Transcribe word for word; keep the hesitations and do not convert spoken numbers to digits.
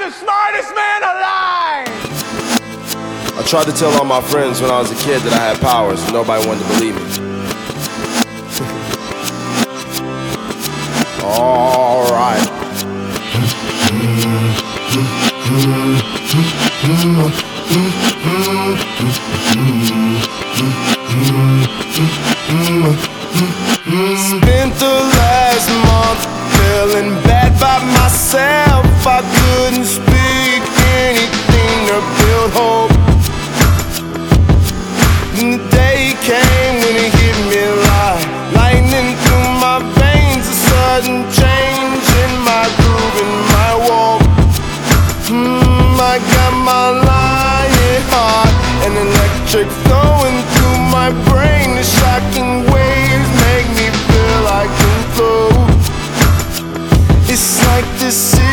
the smartest man alive! I tried to tell all my friends when I was a kid that I had powers, and nobody wanted to believe me. Alright. Spent the last month feeling bad by myself. I couldn't speak anything to build hope. And the day came when it hit me like lightning through my veins. A sudden change in my groove and my walk. Hmm, I got my lion heart, an electric flowing through my brain. The shocking waves make me feel I can float. It's like this